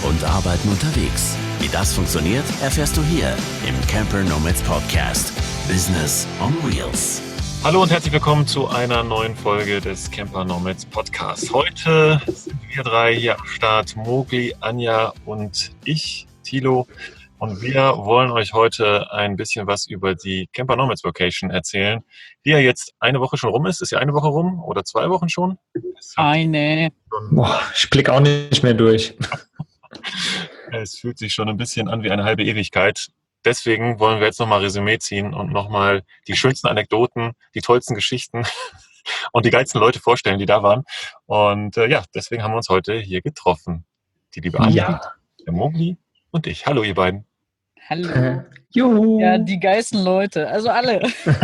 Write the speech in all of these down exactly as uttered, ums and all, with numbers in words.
und Arbeiten unterwegs. Wie das funktioniert, erfährst du hier im Camper Nomads Podcast. Business on Wheels. Hallo und herzlich willkommen zu einer neuen Folge des Camper Nomads Podcasts. Heute sind wir drei hier am Start, Mogli, Anja und ich, Thilo. Und wir wollen euch heute ein bisschen was über die Camper Nomads Vacation erzählen, die ja jetzt eine Woche schon rum ist. Ist ja eine Woche rum oder zwei Wochen schon? Eine. Boah, ich blicke auch nicht mehr durch. Es fühlt sich schon ein bisschen an wie eine halbe Ewigkeit. Deswegen wollen wir jetzt nochmal Resümee ziehen und nochmal die schönsten Anekdoten, die tollsten Geschichten und die geilsten Leute vorstellen, die da waren. Und äh, ja, deswegen haben wir uns heute hier getroffen. Die liebe Anja, Ja. der Mogli und ich. Hallo ihr beiden. Hallo. Äh, juhu. Ja, die geilsten Leute, also alle.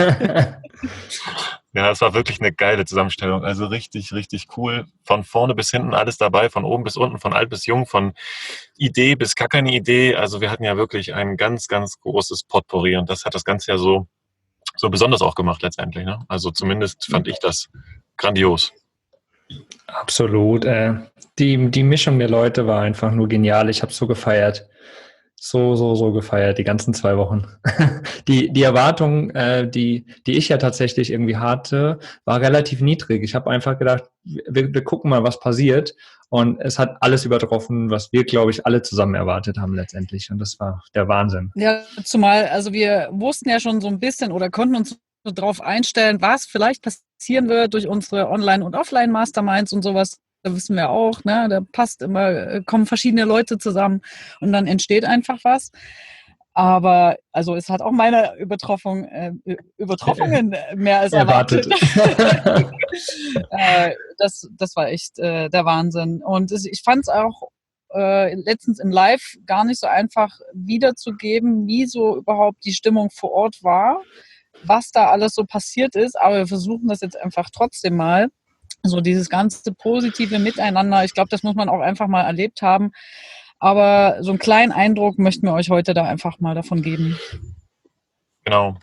Ja, es war wirklich eine geile Zusammenstellung. Also richtig, richtig cool. Von vorne bis hinten alles dabei, von oben bis unten, von alt bis jung, von Idee bis gar keine Idee. Also wir hatten ja wirklich ein ganz, ganz großes Potpourri und das hat das Ganze ja so, so besonders auch gemacht letztendlich. Ne? Also zumindest fand ich das grandios. Absolut. Äh, die, die Mischung der Leute war einfach nur genial. Ich habe so gefeiert. So, so, so gefeiert, die ganzen zwei Wochen. Die, die Erwartung, äh, die, die ich ja tatsächlich irgendwie hatte, war relativ niedrig. Ich habe einfach gedacht, wir, wir gucken mal, was passiert. Und es hat alles übertroffen, was wir, glaube ich, alle zusammen erwartet haben letztendlich. Und das war der Wahnsinn. Ja, zumal, also wir wussten ja schon so ein bisschen oder konnten uns so drauf einstellen, was vielleicht passieren wird durch unsere Online- und Offline-Masterminds und sowas. Da wissen wir auch, ne, da passt immer, kommen verschiedene Leute zusammen und dann entsteht einfach was. Aber, also es hat auch meine Übertroffung, äh, Übertroffungen mehr als erwartet. erwartet. äh, das, das war echt äh, der Wahnsinn. Und es, ich fand es auch äh, letztens im Live gar nicht so einfach wiederzugeben, wie so überhaupt die Stimmung vor Ort war, was da alles so passiert ist. Aber wir versuchen das jetzt einfach trotzdem mal. So dieses ganze positive Miteinander, ich glaube, das muss man auch einfach mal erlebt haben. Aber so einen kleinen Eindruck möchten wir euch heute da einfach mal davon geben. Genau.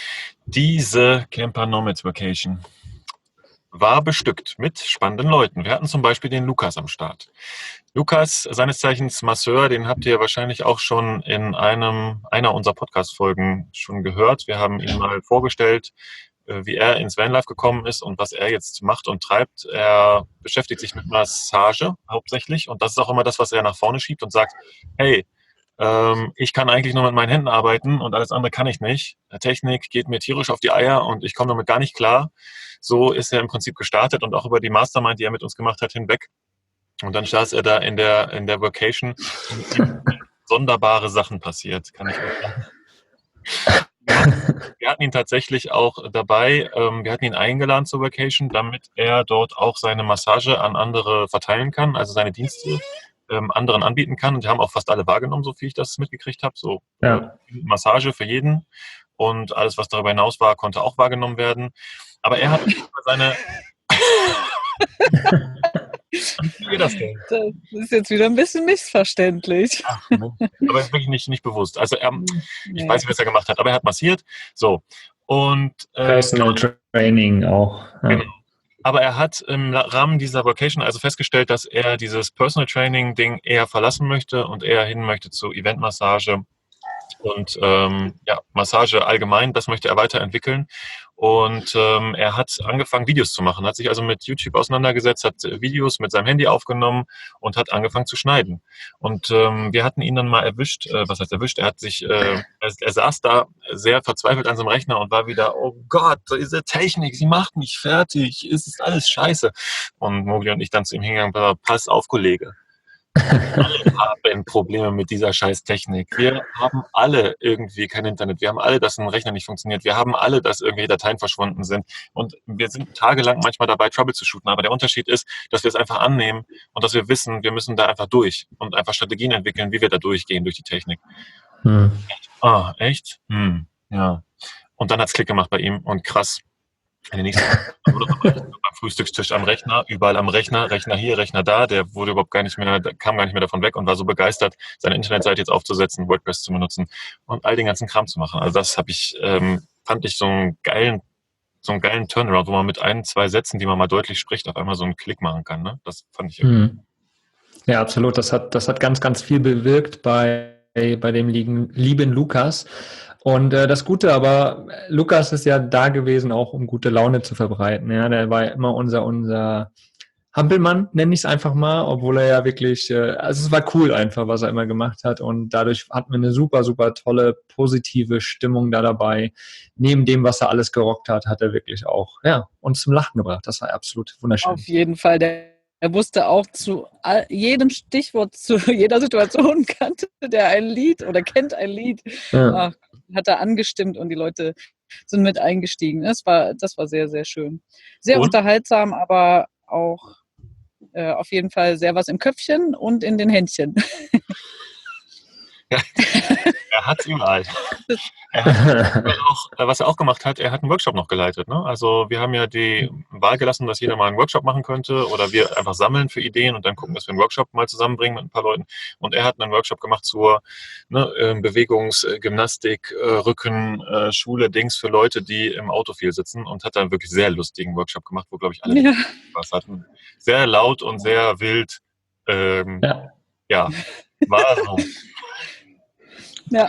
Diese Camper Nomads Vacation war bestückt mit spannenden Leuten. Wir hatten zum Beispiel den Lukas am Start. Lukas, seines Zeichens Masseur, den habt ihr wahrscheinlich auch schon in einem einer unserer Podcast-Folgen schon gehört. Wir haben ihn mal vorgestellt, wie er ins Vanlife gekommen ist und was er jetzt macht und treibt. Er beschäftigt sich mit Massage hauptsächlich und das ist auch immer das, was er nach vorne schiebt und sagt, hey, ähm, ich kann eigentlich nur mit meinen Händen arbeiten und alles andere kann ich nicht. Technik geht mir tierisch auf die Eier und ich komme damit gar nicht klar. So ist er im Prinzip gestartet und auch über die Mastermind, die er mit uns gemacht hat, hinweg. Und dann saß er da in der, in der Vacation und ihm sonderbare Sachen passiert, kann ich euch sagen. Wir hatten ihn tatsächlich auch dabei, ähm, wir hatten ihn eingeladen zur Vacation, damit er dort auch seine Massage an andere verteilen kann, also seine Dienste ähm, anderen anbieten kann. Und die haben auch fast alle wahrgenommen, so viel ich das mitgekriegt habe. So Ja. äh, Massage für jeden und alles, was darüber hinaus war, konnte auch wahrgenommen werden. Aber er hat seine... Wie geht das denn? Das ist jetzt wieder ein bisschen missverständlich. Ach, aber ist wirklich nicht, nicht bewusst. Also er, ich Nee. weiß nicht, was er gemacht hat, aber er hat massiert. So. Und äh, Personal Training auch. Ja. Genau. Aber er hat im Rahmen dieser Vacation also festgestellt, dass er dieses Personal Training Ding eher verlassen möchte und eher hin möchte zu Eventmassage und ähm, ja, Massage allgemein. Das möchte er weiterentwickeln. Und ähm, er hat angefangen, Videos zu machen, hat sich also mit YouTube auseinandergesetzt, hat Videos mit seinem Handy aufgenommen und hat angefangen zu schneiden. Und ähm, wir hatten ihn dann mal erwischt, äh, was heißt erwischt, er hat sich, äh, er, er saß da sehr verzweifelt an seinem Rechner und war wieder, oh Gott, diese Technik, sie macht mich fertig, es ist alles scheiße. Und Mogli und ich dann zu ihm hingegangen, pass auf, Kollege. Wir haben Probleme mit dieser scheiß Technik. Wir haben alle irgendwie kein Internet. Wir haben alle, dass ein Rechner nicht funktioniert. Wir haben alle, dass irgendwelche Dateien verschwunden sind. Und wir sind tagelang manchmal dabei, Trouble zu shooten. Aber der Unterschied ist, dass wir es einfach annehmen und dass wir wissen, wir müssen da einfach durch und einfach Strategien entwickeln, wie wir da durchgehen durch die Technik. Hm. Ah, echt? Hm, ja. Und dann hat's Klick gemacht bei ihm und krass. In den nächsten beim Frühstückstisch am Rechner, überall am Rechner, Rechner hier, Rechner da, der wurde überhaupt gar nicht mehr, kam gar nicht mehr davon weg und war so begeistert, seine Internetseite jetzt aufzusetzen, WordPress zu benutzen und all den ganzen Kram zu machen. Also das habe ich, ähm, fand ich so einen geilen, so einen geilen Turnaround, wo man mit ein, zwei Sätzen, die man mal deutlich spricht, auf einmal so einen Klick machen kann. Ne? Das fand ich irgendwie. Hm. Ja, absolut. Das hat, das hat ganz, ganz viel bewirkt bei, bei dem lieben, lieben Lukas. Und äh, das Gute aber, Lukas ist ja da gewesen, auch um gute Laune zu verbreiten. Ja, der war ja immer unser, unser Hampelmann, nenne ich es einfach mal, obwohl er ja wirklich, äh, also es war cool einfach, was er immer gemacht hat. Und dadurch hatten wir eine super, super tolle, positive Stimmung da dabei. Neben dem, was er alles gerockt hat, hat er wirklich auch, ja, uns zum Lachen gebracht. Das war absolut wunderschön. Auf jeden Fall, der Er wusste auch zu all, jedem Stichwort, zu jeder Situation kannte der ein Lied oder kennt ein Lied. Ja. Ach, hat er angestimmt und die Leute sind mit eingestiegen. Das war, das war sehr, sehr schön. Sehr Und? unterhaltsam, aber auch äh, auf jeden Fall sehr was im Köpfchen und in den Händchen. Ja, er hat es überall. Er hat auch, was er auch gemacht hat, er hat einen Workshop noch geleitet. Ne? Also wir haben ja die Wahl gelassen, dass jeder mal einen Workshop machen könnte oder wir einfach sammeln für Ideen und dann gucken, dass wir einen Workshop mal zusammenbringen mit ein paar Leuten. Und er hat einen Workshop gemacht zur ne, Bewegungs-, Gymnastik, Rücken, Schule, Dings für Leute, die im Auto viel sitzen und hat dann wirklich sehr lustigen Workshop gemacht, wo, glaube ich, alle Ja. Spaß hatten. Sehr laut und sehr wild. Ähm, Ja. ja, war so. Ja.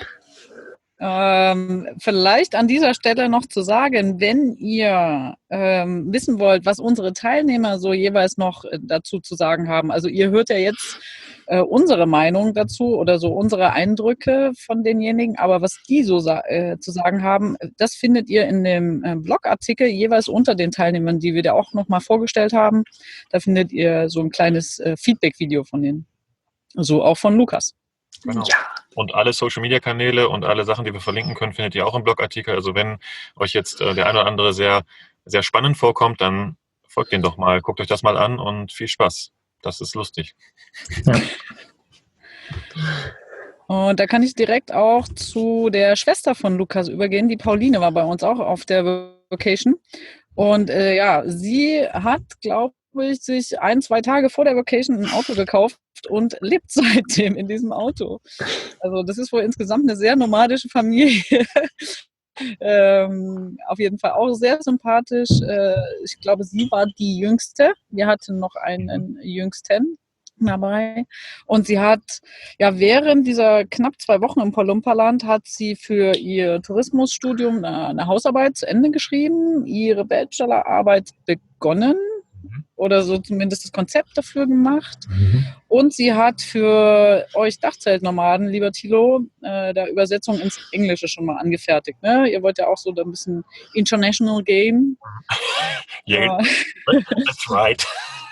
Ähm, vielleicht an dieser Stelle noch zu sagen, wenn ihr ähm, wissen wollt, was unsere Teilnehmer so jeweils noch äh, dazu zu sagen haben. Also ihr hört ja jetzt äh, unsere Meinung dazu oder so unsere Eindrücke von denjenigen, aber was die so sa- äh, zu sagen haben, das findet ihr in dem äh, Blogartikel jeweils unter den Teilnehmern, die wir da auch nochmal vorgestellt haben. Da findet ihr so ein kleines äh, Feedback-Video von denen. So auch von Lukas. Genau. Und alle Social-Media-Kanäle und alle Sachen, die wir verlinken können, findet ihr auch im Blogartikel. Also wenn euch jetzt äh, der eine oder andere sehr, sehr spannend vorkommt, dann folgt den doch mal, guckt euch das mal an und viel Spaß. Das ist lustig. Ja. Und da kann ich direkt auch zu der Schwester von Lukas übergehen. Die Pauline war bei uns auch auf der Vocation. Und äh, ja, sie hat, glaube ich, sich ein, zwei Tage vor der Vocation ein Auto gekauft und lebt seitdem in diesem Auto. Also das ist wohl insgesamt eine sehr nomadische Familie. ähm, auf jeden Fall auch sehr sympathisch. Äh, ich glaube, sie war die Jüngste. Wir hatten noch einen Jüngsten dabei. Und sie hat, ja, während dieser knapp zwei Wochen im Palumpaland hat sie für ihr Tourismusstudium eine, eine Hausarbeit zu Ende geschrieben, ihre Bachelorarbeit begonnen oder so zumindest das Konzept dafür gemacht. Mhm. Und sie hat für euch Dachzeltnomaden, lieber Thilo, äh, der Übersetzung ins Englische schon mal angefertigt. Ne? Ihr wollt ja auch so da ein bisschen international game. Yeah, that's right.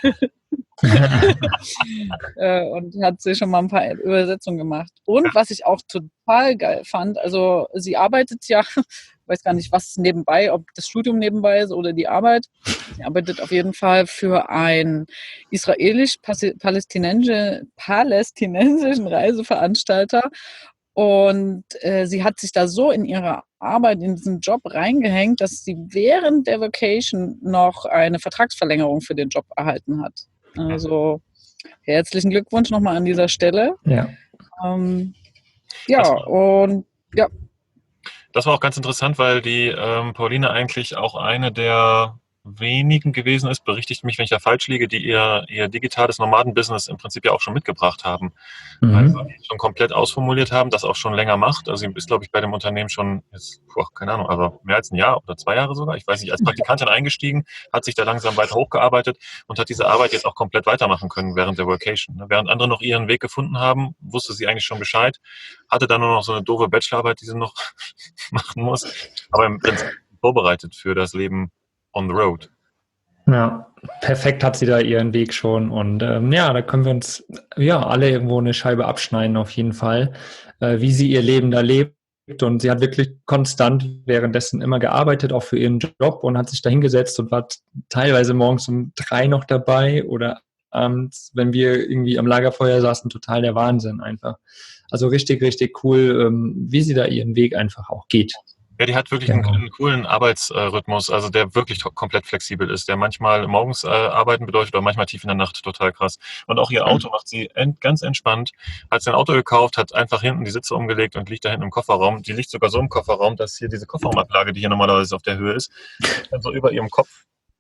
äh, und hat sie schon mal ein paar Übersetzungen gemacht. Und was ich auch total geil fand, also sie arbeitet ja, ich weiß gar nicht, was nebenbei, ob das Studium nebenbei ist oder die Arbeit. Sie arbeitet auf jeden Fall für einen israelisch-palästinensischen palästinensischen Reiseveranstalter. Und äh, sie hat sich da so in ihre Arbeit, in diesen Job reingehängt, dass sie während der Vacation noch eine Vertragsverlängerung für den Job erhalten hat. Also herzlichen Glückwunsch nochmal an dieser Stelle. Ja. Ähm, ja, und ja. Das war auch ganz interessant, weil die ähm, Pauline eigentlich auch eine der wenigen gewesen ist, berichtigt mich, wenn ich da falsch liege, die ihr, ihr digitales Nomadenbusiness im Prinzip ja auch schon mitgebracht haben. Mhm. Also die schon komplett ausformuliert haben, das auch schon länger macht. Also sie ist, glaube ich, bei dem Unternehmen schon, jetzt, boah, keine Ahnung, aber mehr als ein Jahr oder zwei Jahre sogar, ich weiß nicht, als Praktikantin eingestiegen, hat sich da langsam weiter hochgearbeitet und hat diese Arbeit jetzt auch komplett weitermachen können während der Vacation. Während andere noch ihren Weg gefunden haben, wusste sie eigentlich schon Bescheid, hatte dann nur noch so eine doofe Bachelorarbeit, die sie noch machen muss, aber im Prinzip vorbereitet für das Leben on the road. Ja, perfekt hat sie da ihren Weg schon und ähm, ja, da können wir uns ja alle irgendwo eine Scheibe abschneiden auf jeden Fall, äh, wie sie ihr Leben da lebt und sie hat wirklich konstant währenddessen immer gearbeitet, auch für ihren Job und hat sich da hingesetzt und war teilweise morgens um drei noch dabei oder abends, wenn wir irgendwie am Lagerfeuer saßen, total der Wahnsinn einfach. Also richtig, richtig cool, ähm, wie sie da ihren Weg einfach auch geht. Ja, die hat wirklich Genau. einen, einen coolen Arbeitsrhythmus, also der wirklich to- komplett flexibel ist, der manchmal morgens äh, arbeiten bedeutet oder manchmal tief in der Nacht, total krass. Und auch ihr Auto macht sie ent- ganz entspannt, hat sein Auto gekauft, hat einfach hinten die Sitze umgelegt und liegt da hinten im Kofferraum. Die liegt sogar so im Kofferraum, dass hier diese Kofferraumablage, die hier normalerweise auf der Höhe ist, dann so über ihrem Kopf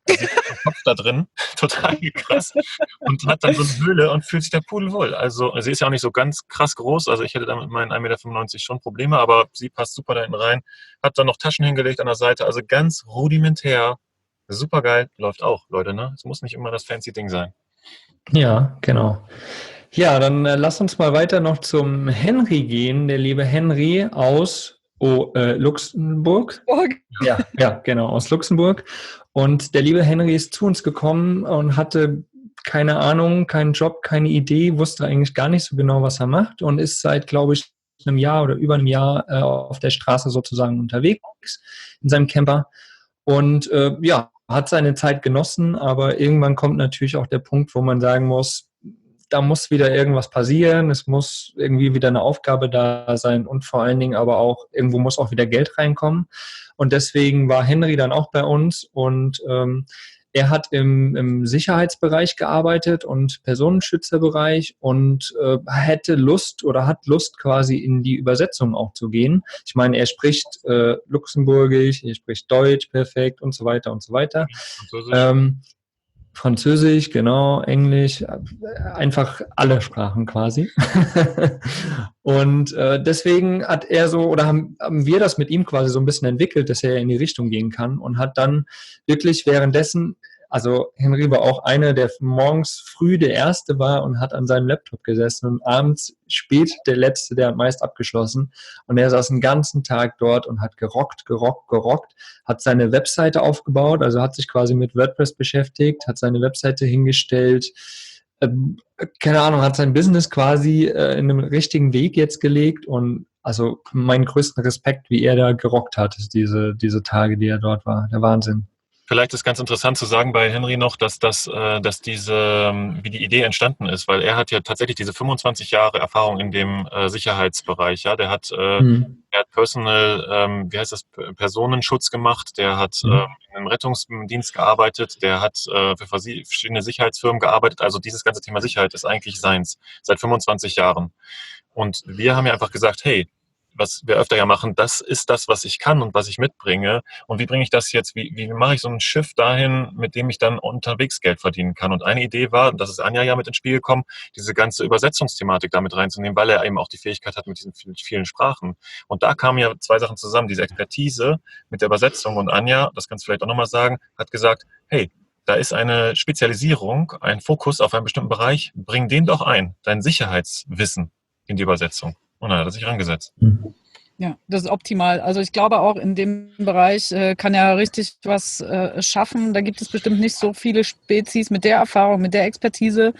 Er sieht den Kopf da drin, total krass, und hat dann so eine Höhle und fühlt sich da pudelwohl. Also sie ist ja auch nicht so ganz krass groß, also ich hätte da mit meinen ein Meter fünfundneunzig schon Probleme, aber sie passt super da hinten rein. Hat dann noch Taschen hingelegt an der Seite, also ganz rudimentär, super geil, läuft auch, Leute, ne? Es muss nicht immer das fancy Ding sein. Ja, genau. Ja, dann äh, lass uns mal weiter noch zum Henry gehen, der liebe Henry aus oh, äh, Luxemburg. Ja, ja, genau, aus Luxemburg. Und der liebe Henry ist zu uns gekommen und hatte keine Ahnung, keinen Job, keine Idee, wusste eigentlich gar nicht so genau, was er macht und ist seit, glaube ich, einem Jahr oder über einem Jahr äh, auf der Straße sozusagen unterwegs in seinem Camper. Und äh, ja, hat seine Zeit genossen, aber irgendwann kommt natürlich auch der Punkt, wo man sagen muss, da muss wieder irgendwas passieren, es muss irgendwie wieder eine Aufgabe da sein und vor allen Dingen aber auch, irgendwo muss auch wieder Geld reinkommen. Und deswegen war Henry dann auch bei uns und ähm, er hat im, im Sicherheitsbereich gearbeitet und Personenschützerbereich und äh, hätte Lust oder hat Lust quasi in die Übersetzung auch zu gehen. Ich meine, er spricht äh, Luxemburgisch, er spricht Deutsch perfekt und so weiter und so weiter. Französisch. Ähm, Französisch, genau, Englisch, einfach alle Sprachen quasi. Und äh, deswegen hat er so, oder haben, haben wir das mit ihm quasi so ein bisschen entwickelt, dass er in die Richtung gehen kann und hat dann wirklich währenddessen, also Henry war auch einer, der morgens früh der Erste war und hat an seinem Laptop gesessen und abends spät der Letzte, der hat meist abgeschlossen. Und er saß den ganzen Tag dort und hat gerockt, gerockt, gerockt, hat seine Webseite aufgebaut, also hat sich quasi mit WordPress beschäftigt, hat seine Webseite hingestellt, ähm, keine Ahnung, hat sein Business quasi äh, in einem richtigen Weg jetzt gelegt und also meinen größten Respekt, wie er da gerockt hat, diese, diese Tage, die er dort war, der Wahnsinn. Vielleicht ist ganz interessant zu sagen bei Henry noch, dass das, dass diese, wie die Idee entstanden ist, weil er hat ja tatsächlich diese fünfundzwanzig Jahre Erfahrung in dem Sicherheitsbereich. Ja, der hat, mhm. der hat Personal, wie heißt das, Personenschutz gemacht, der hat mhm. im Rettungsdienst gearbeitet, der hat für verschiedene Sicherheitsfirmen gearbeitet. Also dieses ganze Thema Sicherheit ist eigentlich seins seit fünfundzwanzig Jahren. Und wir haben ja einfach gesagt, hey, was wir öfter ja machen, das ist das, was ich kann und was ich mitbringe. Und wie bringe ich das jetzt, wie, wie mache ich so ein Schiff dahin, mit dem ich dann unterwegs Geld verdienen kann? Und eine Idee war, das ist Anja ja mit ins Spiel gekommen, diese ganze Übersetzungsthematik damit reinzunehmen, weil er eben auch die Fähigkeit hat mit diesen vielen Sprachen. Und da kamen ja zwei Sachen zusammen, diese Expertise mit der Übersetzung. Und Anja, das kannst du vielleicht auch nochmal sagen, hat gesagt, hey, da ist eine Spezialisierung, ein Fokus auf einen bestimmten Bereich, bring den doch ein, dein Sicherheitswissen in die Übersetzung. Und dann hat er sich rangesetzt. Ja, das ist optimal. Also ich glaube auch in dem Bereich äh, kann er richtig was äh, schaffen. Da gibt es bestimmt nicht so viele Spezies mit der Erfahrung, mit der Expertise.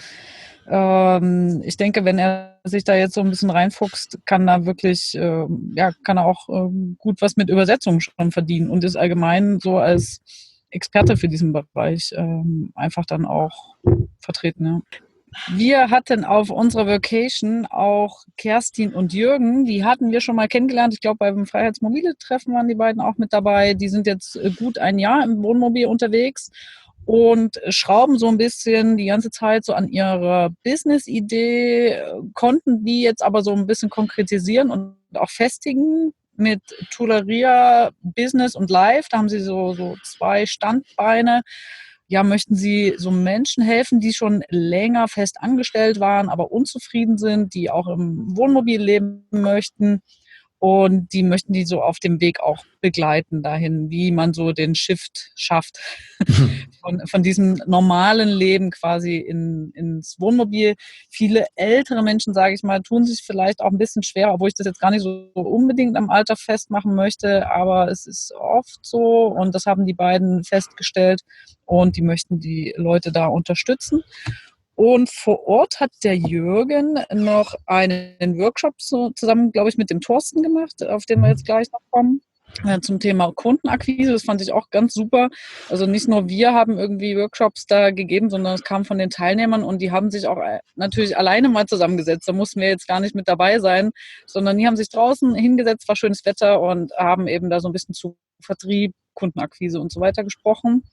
Ähm, ich denke, wenn er sich da jetzt so ein bisschen reinfuchst, kann da wirklich, äh, ja, kann er auch äh, gut was mit Übersetzung schon verdienen und ist allgemein so als Experte für diesen Bereich äh, einfach dann auch vertreten. Ja. Wir hatten auf unserer Vacation auch Kerstin und Jürgen, die hatten wir schon mal kennengelernt. Ich glaube, beim Freiheitsmobile-Treffen waren die beiden auch mit dabei. Die sind jetzt gut ein Jahr im Wohnmobil unterwegs und schrauben so ein bisschen die ganze Zeit so an ihrer Business-Idee, konnten die jetzt aber so ein bisschen konkretisieren und auch festigen mit Tuleria Business und Life. Da haben sie so, so zwei Standbeine. Ja, möchten Sie so Menschen helfen, die schon länger fest angestellt waren, aber unzufrieden sind, die auch im Wohnmobil leben möchten und die möchten die so auf dem Weg auch begleiten dahin, wie man so den Shift schafft von, von diesem normalen Leben quasi in, ins Wohnmobil. Viele ältere Menschen, sage ich mal, tun sich vielleicht auch ein bisschen schwerer, obwohl ich das jetzt gar nicht so unbedingt am Alter festmachen möchte, aber es ist oft so und das haben die beiden festgestellt und die möchten die Leute da unterstützen. Und vor Ort hat der Jürgen noch einen Workshop so zusammen, glaube ich, mit dem Thorsten gemacht, auf den wir jetzt gleich noch kommen, äh, zum Thema Kundenakquise. Das fand ich auch ganz super. Also nicht nur wir haben irgendwie Workshops da gegeben, sondern es kam von den Teilnehmern und die haben sich auch natürlich alleine mal zusammengesetzt. Da mussten wir jetzt gar nicht mit dabei sein, sondern die haben sich draußen hingesetzt, war schönes Wetter und haben eben da so ein bisschen zu Vertrieb, Kundenakquise und so weiter gesprochen.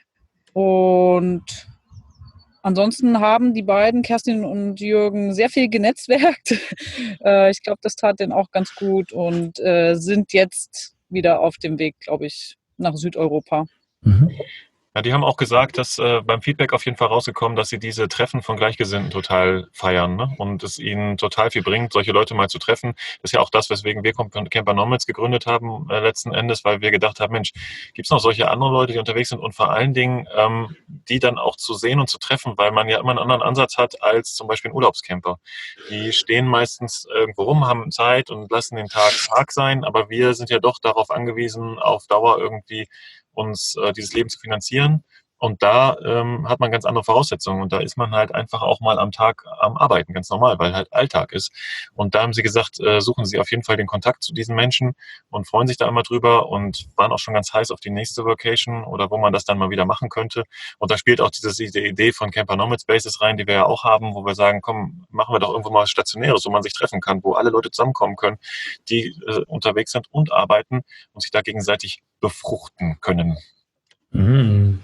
Und ansonsten haben die beiden, Kerstin und Jürgen, sehr viel genetzwerkt. Ich glaube, das tat denen auch ganz gut und sind jetzt wieder auf dem Weg, glaube ich, nach Südeuropa. Mhm. Ja, die haben auch gesagt, dass äh, beim Feedback auf jeden Fall rausgekommen, dass sie diese Treffen von Gleichgesinnten total feiern, ne? Und es ihnen total viel bringt, solche Leute mal zu treffen. Das ist ja auch das, weswegen wir Camper Nomads gegründet haben, äh, letzten Endes, weil wir gedacht haben, Mensch, gibt es noch solche anderen Leute, die unterwegs sind und vor allen Dingen ähm, die dann auch zu sehen und zu treffen, weil man ja immer einen anderen Ansatz hat als zum Beispiel ein Urlaubscamper. Die stehen meistens irgendwo rum, haben Zeit und lassen den Tag Tag sein, aber wir sind ja doch darauf angewiesen, auf Dauer irgendwie uns äh, dieses Leben zu finanzieren. Und da ähm, hat man ganz andere Voraussetzungen. Und da ist man halt einfach auch mal am Tag am Arbeiten, ganz normal, weil halt Alltag ist. Und da haben sie gesagt, äh, suchen sie auf jeden Fall den Kontakt zu diesen Menschen und freuen sich da immer drüber und waren auch schon ganz heiß auf die nächste Vacation oder wo man das dann mal wieder machen könnte. Und da spielt auch diese, diese Idee von Camper Nomad Spaces rein, die wir ja auch haben, wo wir sagen, komm, machen wir doch irgendwo mal was Stationäres, wo man sich treffen kann, wo alle Leute zusammenkommen können, die äh, unterwegs sind und arbeiten und sich da gegenseitig befruchten können. Mhm.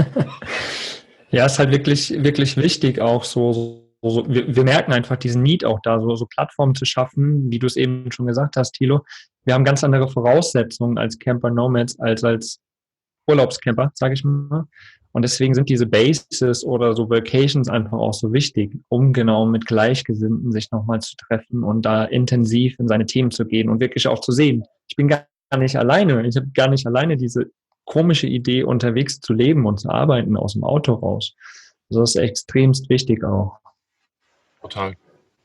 Ja, ist halt wirklich, wirklich wichtig auch so, so, so wir, wir merken einfach diesen Need auch da, so, so Plattformen zu schaffen, wie du es eben schon gesagt hast, Thilo. Wir haben ganz andere Voraussetzungen als Camper Nomads, als als Urlaubscamper, sage ich mal. Und deswegen sind diese Bases oder so Vacations einfach auch so wichtig, um genau mit Gleichgesinnten sich nochmal zu treffen und da intensiv in seine Themen zu gehen und wirklich auch zu sehen, ich bin gar nicht alleine, ich habe gar nicht alleine diese komische Idee, unterwegs zu leben und zu arbeiten aus dem Auto raus. Also das ist extremst wichtig auch. Total.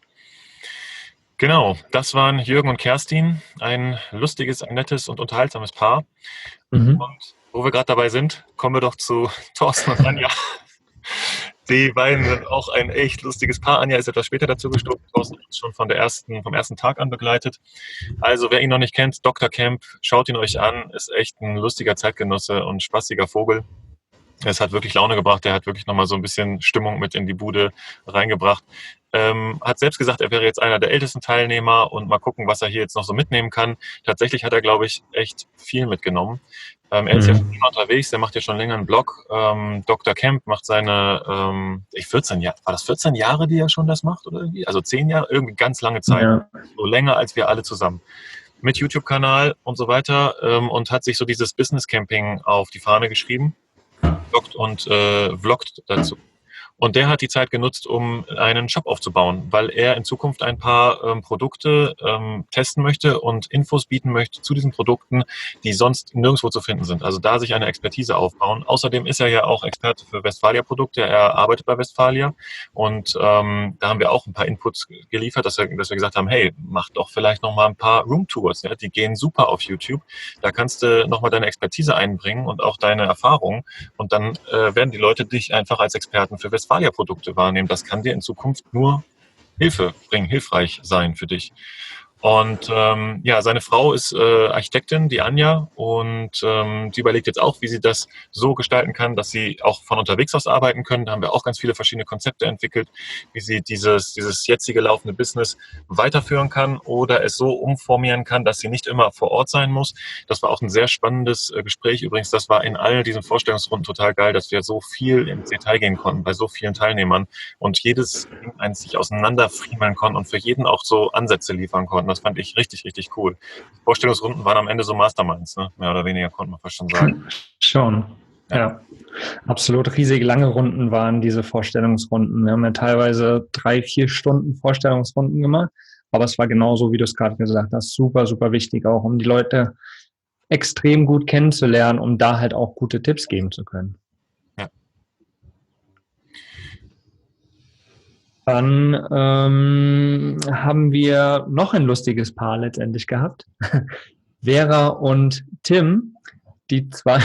Genau, das waren Jürgen und Kerstin, ein lustiges, ein nettes und unterhaltsames Paar. Mhm. Und wo wir gerade dabei sind, kommen wir doch zu Thorsten und Anja. Die beiden sind auch ein echt lustiges Paar. Anja ist etwas später dazu gestoßen. Thorsten hat uns schon von der ersten, vom ersten Tag an begleitet. Also wer ihn noch nicht kennt, Doktor Camp, schaut ihn euch an. Ist echt ein lustiger Zeitgenosse und spaßiger Vogel. Es hat wirklich Laune gebracht. Er hat wirklich nochmal so ein bisschen Stimmung mit in die Bude reingebracht. Ähm, hat selbst gesagt, er wäre jetzt einer der ältesten Teilnehmer und mal gucken, was er hier jetzt noch so mitnehmen kann. Tatsächlich hat er, glaube ich, echt viel mitgenommen. Ähm, er ist mhm. ja schon immer unterwegs, der macht ja schon länger einen Blog. Ähm, Doktor Camp macht seine, ähm, ich vierzehn Jahre, war das vierzehn Jahre, die er schon das macht oder irgendwie? Also zehn Jahre, irgendwie ganz lange Zeit. Ja. So länger als wir alle zusammen. Mit YouTube-Kanal und so weiter ähm, und hat sich so dieses Business Camping auf die Fahne geschrieben. Bloggt und äh, vloggt dazu. Und der hat die Zeit genutzt, um einen Shop aufzubauen, weil er in Zukunft ein paar ähm, Produkte ähm, testen möchte und Infos bieten möchte zu diesen Produkten, die sonst nirgendwo zu finden sind. Also da sich eine Expertise aufbauen. Außerdem ist er ja auch Experte für Westfalia-Produkte. Er arbeitet bei Westfalia und ähm, da haben wir auch ein paar Inputs geliefert, dass wir, dass wir gesagt haben, hey, mach doch vielleicht noch mal ein paar Roomtours. Ja? Die gehen super auf YouTube. Da kannst du noch mal deine Expertise einbringen und auch deine Erfahrung und dann äh, werden die Leute dich einfach als Experten für Westfalia Westfalia-Produkte wahrnehmen. Das kann dir in Zukunft nur Hilfe bringen, hilfreich sein für dich. Und ähm, ja, seine Frau ist äh, Architektin, die Anja, und ähm, die überlegt jetzt auch, wie sie das so gestalten kann, dass sie auch von unterwegs aus arbeiten können. Da haben wir auch ganz viele verschiedene Konzepte entwickelt, wie sie dieses, dieses jetzige laufende Business weiterführen kann oder es so umformieren kann, dass sie nicht immer vor Ort sein muss. Das war auch ein sehr spannendes äh, Gespräch. Übrigens, das war in all diesen Vorstellungsrunden total geil, dass wir so viel ins Detail gehen konnten bei so vielen Teilnehmern und jedes eins sich auseinanderfriemeln konnten und für jeden auch so Ansätze liefern konnten. Das fand ich richtig, richtig cool. Die Vorstellungsrunden waren am Ende so Masterminds, ne? Mehr oder weniger, konnte man fast schon sagen. Schon, ja. ja. Absolut riesig lange Runden waren diese Vorstellungsrunden. Wir haben ja teilweise drei, vier Stunden Vorstellungsrunden gemacht, aber es war genauso, wie du es gerade gesagt hast, super, super wichtig auch, um die Leute extrem gut kennenzulernen, um da halt auch gute Tipps geben zu können. Dann ähm, haben wir noch ein lustiges Paar letztendlich gehabt. Vera und Tim, die zwei,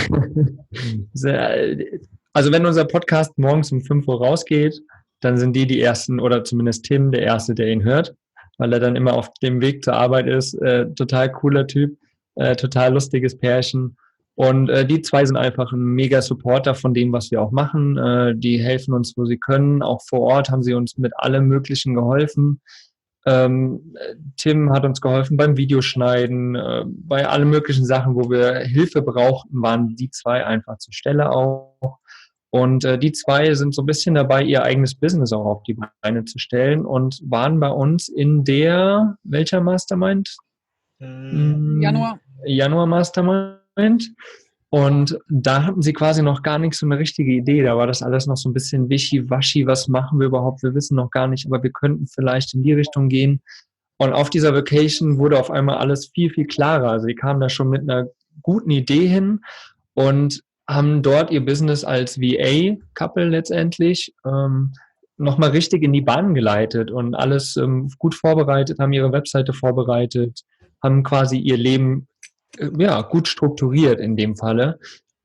also wenn unser Podcast morgens um fünf Uhr rausgeht, dann sind die die Ersten, oder zumindest Tim der Erste, der ihn hört, weil er dann immer auf dem Weg zur Arbeit ist. Äh, total cooler Typ, äh, total lustiges Pärchen. Und äh, die zwei sind einfach ein mega Supporter von dem, was wir auch machen. Äh, die helfen uns, wo sie können. Auch vor Ort haben sie uns mit allem Möglichen geholfen. Ähm, Tim hat uns geholfen beim Videoschneiden, äh, bei allen möglichen Sachen, wo wir Hilfe brauchten, waren die zwei einfach zur Stelle auch. Und äh, die zwei sind so ein bisschen dabei, ihr eigenes Business auch auf die Beine zu stellen und waren bei uns in der, welcher Mastermind? Januar. Januar Mastermind. Und da hatten sie quasi noch gar nicht so eine richtige Idee. Da war das alles noch so ein bisschen wischiwaschi. Was machen wir überhaupt? Wir wissen noch gar nicht, aber wir könnten vielleicht in die Richtung gehen. Und auf dieser Vacation wurde auf einmal alles viel, viel klarer. Also die kamen da schon mit einer guten Idee hin und haben dort ihr Business als V A-Couple letztendlich ähm, nochmal richtig in die Bahn geleitet und alles ähm, gut vorbereitet, haben ihre Webseite vorbereitet, haben quasi ihr Leben äh, ja, gut strukturiert in dem Falle.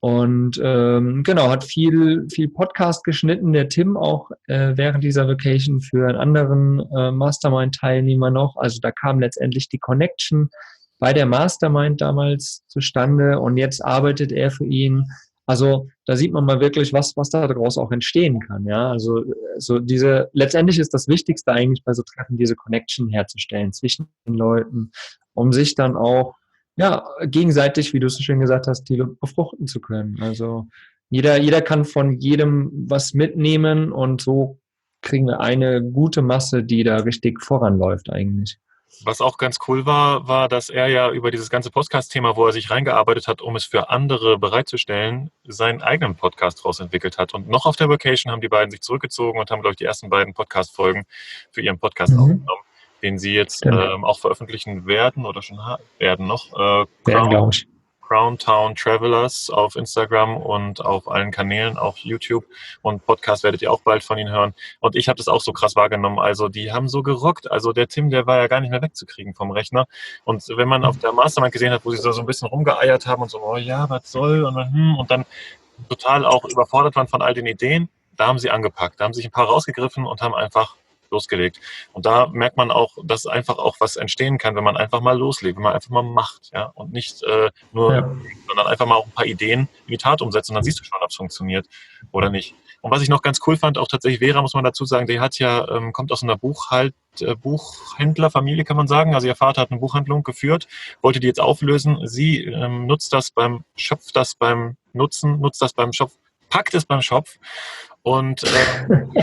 Und ähm, genau, hat viel, viel Podcast geschnitten, der Tim auch äh, während dieser Vacation für einen anderen äh, Mastermind-Teilnehmer noch. Also da kam letztendlich die Connection bei der Mastermind damals zustande und jetzt arbeitet er für ihn. Also da sieht man mal wirklich, was, was da daraus auch entstehen kann. Ja, also so diese, letztendlich ist das Wichtigste eigentlich bei so Treffen, diese Connection herzustellen zwischen den Leuten, um sich dann auch ja, gegenseitig, wie du es so schön gesagt hast, die befruchten zu können. Also jeder, jeder kann von jedem was mitnehmen und so kriegen wir eine gute Masse, die da richtig voranläuft eigentlich. Was auch ganz cool war, war, dass er ja über dieses ganze Podcast-Thema, wo er sich reingearbeitet hat, um es für andere bereitzustellen, seinen eigenen Podcast rausentwickelt hat. Und noch auf der Vacation haben die beiden sich zurückgezogen und haben, glaube ich, die ersten beiden Podcast-Folgen für ihren Podcast mhm. aufgenommen, den sie jetzt ähm, auch veröffentlichen werden oder schon werden noch. Äh, werden, glaube ich. Crown Town Travelers auf Instagram und auf allen Kanälen, auf YouTube und Podcast werdet ihr auch bald von ihnen hören. Und ich habe das auch so krass wahrgenommen. Also die haben so gerockt. Also der Tim, der war ja gar nicht mehr wegzukriegen vom Rechner. Und wenn man auf der Mastermind gesehen hat, wo sie so, so ein bisschen rumgeeiert haben und so, oh ja, was soll und dann, hm, und dann total auch überfordert waren von all den Ideen, da haben sie angepackt. Da haben sich ein paar rausgegriffen und haben einfach losgelegt. Und da merkt man auch, dass einfach auch was entstehen kann, wenn man einfach mal loslegt, wenn man einfach mal macht, ja, und nicht äh, nur, ja. sondern einfach mal auch ein paar Ideen in die Tat umsetzt und dann siehst du schon, ob es funktioniert oder nicht. Und was ich noch ganz cool fand, auch tatsächlich Vera, muss man dazu sagen, die hat ja, ähm, kommt aus einer Buchhalt, äh, Buchhändlerfamilie, kann man sagen. Also ihr Vater hat eine Buchhandlung geführt, wollte die jetzt auflösen. Sie ähm, nutzt das beim, schöpft das beim Nutzen, nutzt das beim Schopf, packt es beim Schopf und äh,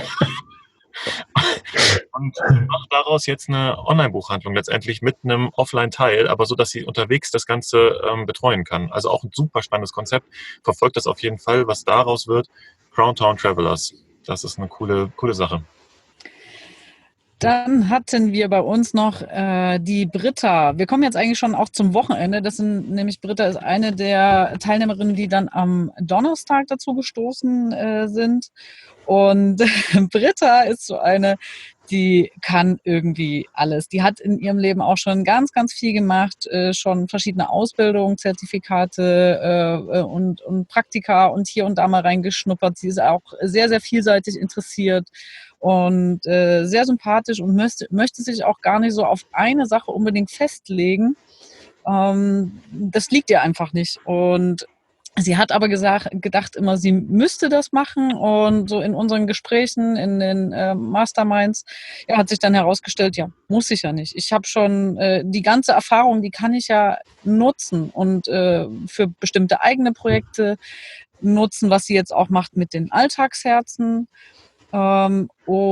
und macht daraus jetzt eine Online-Buchhandlung letztendlich mit einem Offline-Teil, aber so, dass sie unterwegs das Ganze ähm, betreuen kann. Also auch ein super spannendes Konzept. Verfolgt das auf jeden Fall, was daraus wird. Crown Town Travelers. Das ist eine coole, coole Sache. Dann hatten wir bei uns noch äh, die Britta. Wir kommen jetzt eigentlich schon auch zum Wochenende. Das sind nämlich, Britta ist eine der Teilnehmerinnen, die dann am Donnerstag dazu gestoßen äh, sind. Und Britta ist so eine, die kann irgendwie alles. Die hat in ihrem Leben auch schon ganz, ganz viel gemacht, äh, schon verschiedene Ausbildungen, Zertifikate äh, und, und Praktika und hier und da mal reingeschnuppert. Sie ist auch sehr, sehr vielseitig interessiert und äh, sehr sympathisch und möchte, möchte sich auch gar nicht so auf eine Sache unbedingt festlegen. Ähm, das liegt ihr einfach nicht. Und sie hat aber gesagt, gedacht immer, sie müsste das machen und so in unseren Gesprächen, in den äh, Masterminds, ja, hat sich dann herausgestellt, ja, muss ich ja nicht. Ich habe schon äh, die ganze Erfahrung, die kann ich ja nutzen und äh, für bestimmte eigene Projekte nutzen, was sie jetzt auch macht mit den Alltagsherzen. Ähm,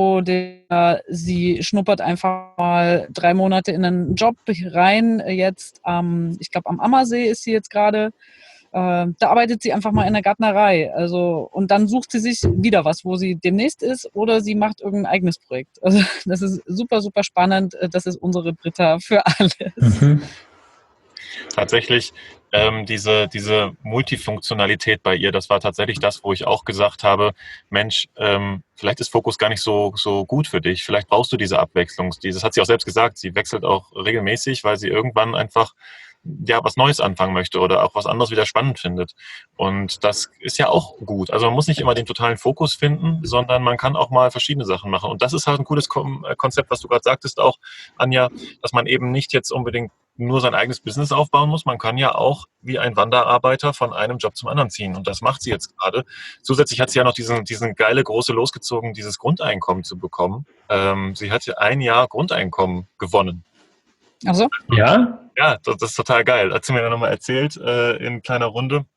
oder sie schnuppert einfach mal drei Monate in einen Job rein. Jetzt, ähm, ich glaube, am Ammersee ist sie jetzt gerade. Da arbeitet sie einfach mal in der Gärtnerei. Also, und dann sucht sie sich wieder was, wo sie demnächst ist, oder sie macht irgendein eigenes Projekt. Also das ist super, super spannend. Das ist unsere Britta für alles. Mhm. Tatsächlich, ähm, diese, diese Multifunktionalität bei ihr, das war tatsächlich das, wo ich auch gesagt habe, Mensch, ähm, vielleicht ist Fokus gar nicht so, so gut für dich. Vielleicht brauchst du diese Abwechslung. Das hat sie auch selbst gesagt. Sie wechselt auch regelmäßig, weil sie irgendwann einfach ja was Neues anfangen möchte oder auch was anderes wieder spannend findet. Und das ist ja auch gut. Also man muss nicht immer den totalen Fokus finden, sondern man kann auch mal verschiedene Sachen machen. Und das ist halt ein cooles Konzept, was du gerade sagtest auch, Anja, dass man eben nicht jetzt unbedingt nur sein eigenes Business aufbauen muss. Man kann ja auch wie ein Wanderarbeiter von einem Job zum anderen ziehen. Und das macht sie jetzt gerade. Zusätzlich hat sie ja noch diesen, diesen geile große losgezogen, dieses Grundeinkommen zu bekommen. Ähm, sie hat ja ein Jahr Grundeinkommen gewonnen. Ach so? Ja? Ja, das, das ist total geil. Hat sie mir dann nochmal erzählt äh, in kleiner Runde.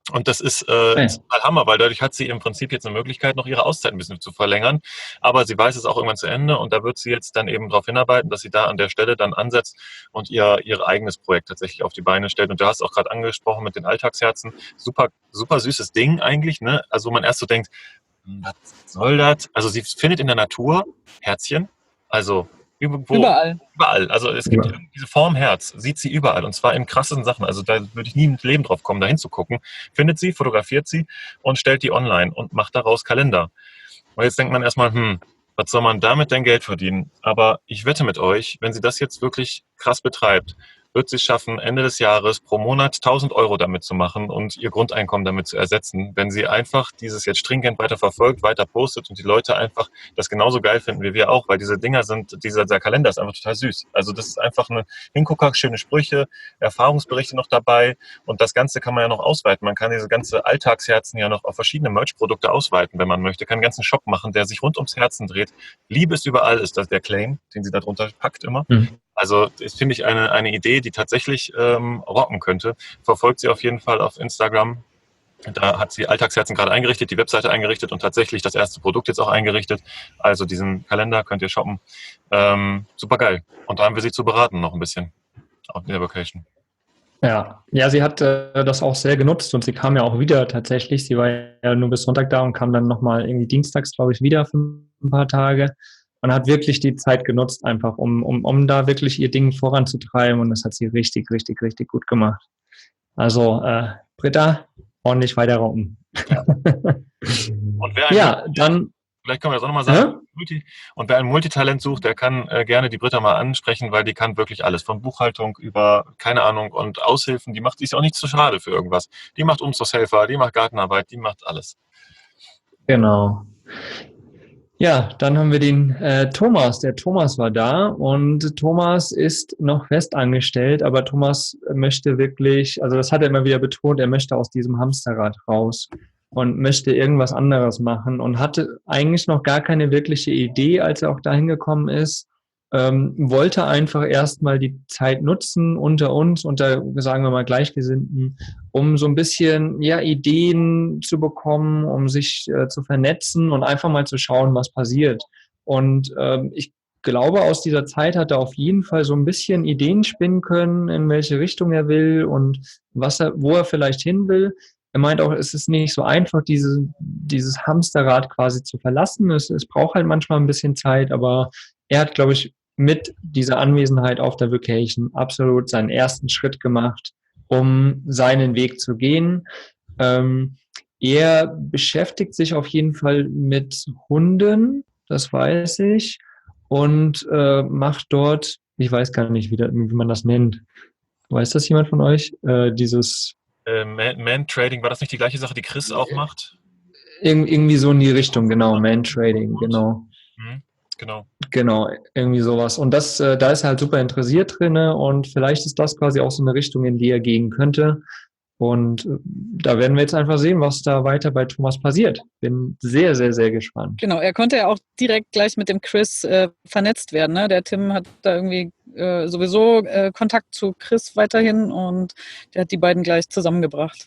Und das ist äh, Okay. total Hammer, weil dadurch hat sie im Prinzip jetzt eine Möglichkeit, noch ihre Auszeit ein bisschen zu verlängern. Aber sie weiß es auch irgendwann zu Ende und da wird sie jetzt dann eben darauf hinarbeiten, dass sie da an der Stelle dann ansetzt und ihr, ihr eigenes Projekt tatsächlich auf die Beine stellt. Und du hast auch gerade angesprochen mit den Alltagsherzen. Super, super süßes Ding eigentlich, ne? Also wo man erst so denkt, hm, was soll das? Also sie findet in der Natur Herzchen, also irgendwo, Überall. überall. Also es gibt Ja. diese Form Herz, sieht sie überall und zwar in krassesten Sachen. Also da würde ich nie im Leben drauf kommen, da hinzugucken. Findet sie, fotografiert sie und stellt die online und macht daraus Kalender. Und jetzt denkt man erstmal, hm, was soll man damit denn Geld verdienen? Aber ich wette mit euch, wenn sie das jetzt wirklich krass betreibt, wird sie es schaffen, Ende des Jahres pro Monat tausend Euro damit zu machen und ihr Grundeinkommen damit zu ersetzen, wenn sie einfach dieses jetzt stringent weiter verfolgt, weiter postet und die Leute einfach das genauso geil finden wie wir auch, weil diese Dinger sind, dieser, dieser Kalender ist einfach total süß. Also das ist einfach ein Hingucker, schöne Sprüche, Erfahrungsberichte noch dabei und das Ganze kann man ja noch ausweiten. Man kann diese ganze Alltagsherzen ja noch auf verschiedene Merch-Produkte ausweiten, wenn man möchte. Kann einen ganzen Shop machen, der sich rund ums Herzen dreht. Liebe ist überall, ist das der Claim, den sie da drunter packt immer. Mhm. Also das finde ich eine, eine Idee, die tatsächlich ähm, rocken könnte. Verfolgt sie auf jeden Fall auf Instagram. Da hat sie Alltagsherzen gerade eingerichtet, die Webseite eingerichtet und tatsächlich das erste Produkt jetzt auch eingerichtet. Also diesen Kalender könnt ihr shoppen. Ähm, super geil. Und da haben wir sie zu beraten noch ein bisschen auf der Vocation. Ja, ja, sie hat äh, das auch sehr genutzt und sie kam ja auch wieder tatsächlich. Sie war ja nur bis Sonntag da und kam dann nochmal irgendwie dienstags, glaube ich, wieder für ein paar Tage und hat wirklich die Zeit genutzt, einfach um, um, um da wirklich ihr Ding voranzutreiben und das hat sie richtig, richtig, richtig gut gemacht. Also, äh, Britta, ordentlich weiter rocken. Ja. Und wer ein Ja, dann, Vielleicht können wir das auch nochmal sagen. Hä? Multi- Und wer ein Multitalent sucht, der kann äh, gerne die Britta mal ansprechen, weil die kann wirklich alles. Von Buchhaltung über, keine Ahnung, und Aushilfen. Die macht, die ist auch nicht zu schade für irgendwas. Die macht Umzugshelfer, die macht Gartenarbeit, die macht alles. genau. Ja, dann haben wir den äh, Thomas. Der Thomas war da und Thomas ist noch festangestellt, aber Thomas möchte wirklich, also das hat er immer wieder betont, er möchte aus diesem Hamsterrad raus und möchte irgendwas anderes machen und hatte eigentlich noch gar keine wirkliche Idee, als er auch dahin gekommen ist. Ähm, wollte einfach erstmal die Zeit nutzen unter uns, unter, sagen wir mal, Gleichgesinnten, um so ein bisschen ja Ideen zu bekommen, um sich äh, zu vernetzen und einfach mal zu schauen, was passiert. Und ähm, ich glaube, aus dieser Zeit hat er auf jeden Fall so ein bisschen Ideen spinnen können, in welche Richtung er will und was er, wo er vielleicht hin will. Er meint auch, es ist nicht so einfach, diese, dieses Hamsterrad quasi zu verlassen. Es, es braucht halt manchmal ein bisschen Zeit, aber er hat, glaube ich, mit dieser Anwesenheit auf der Vocation absolut seinen ersten Schritt gemacht, um seinen Weg zu gehen. Ähm, er beschäftigt sich auf jeden Fall mit Hunden, das weiß ich, und äh, macht dort, ich weiß gar nicht, wie, da, wie man das nennt. Weiß das jemand von euch? Äh, dieses Äh, Man- Man-Trading, war das nicht die gleiche Sache, die Chris auch macht? irg- irgendwie so in die Richtung, genau, Man-Trading, genau. Mhm, genau. Genau, irgendwie sowas. Und das, äh, da ist er halt super interessiert drin und vielleicht ist das quasi auch so eine Richtung, in die er gehen könnte. Und äh, da werden wir jetzt einfach sehen, was da weiter bei Thomas passiert. Bin sehr, sehr, sehr gespannt. Genau, er konnte ja auch direkt gleich mit dem Chris äh, vernetzt werden. Ne? Der Tim hat da irgendwie äh, sowieso äh, Kontakt zu Chris weiterhin und der hat die beiden gleich zusammengebracht.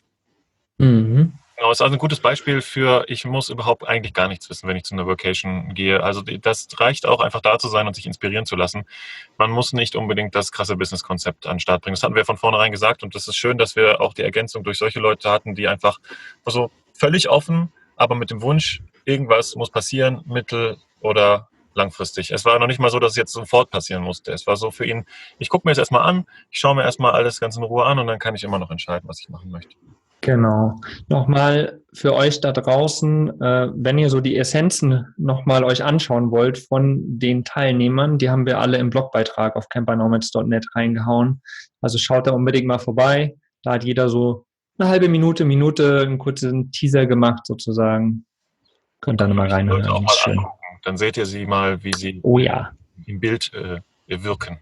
Mhm. Genau, es ist also ein gutes Beispiel für, ich muss überhaupt eigentlich gar nichts wissen, wenn ich zu einer Vocation gehe. Also die- das reicht auch einfach da zu sein und sich inspirieren zu lassen. Man muss nicht unbedingt das krasse Businesskonzept an den Start bringen. Das hatten wir von vornherein gesagt und das ist schön, dass wir auch die Ergänzung durch solche Leute hatten, die einfach also völlig offen, aber mit dem Wunsch, irgendwas muss passieren, mittel- oder langfristig. Es war noch nicht mal so, dass es jetzt sofort passieren musste. Es war so für ihn, ich gucke mir das erstmal an, ich schaue mir erstmal alles ganz in Ruhe an und dann kann ich immer noch entscheiden, was ich machen möchte. Genau. Nochmal für euch da draußen, äh, wenn ihr so die Essenzen nochmal euch anschauen wollt von den Teilnehmern, die haben wir alle im Blogbeitrag auf campernomads punkt net reingehauen. Also schaut da unbedingt mal vorbei. Da hat jeder so eine halbe Minute, Minute einen kurzen Teaser gemacht sozusagen. Könnt da nochmal Die Leute auch reinhören. mal Ist schön. angucken. Dann seht ihr sie mal, wie sie Oh ja. im Bild äh, wirken.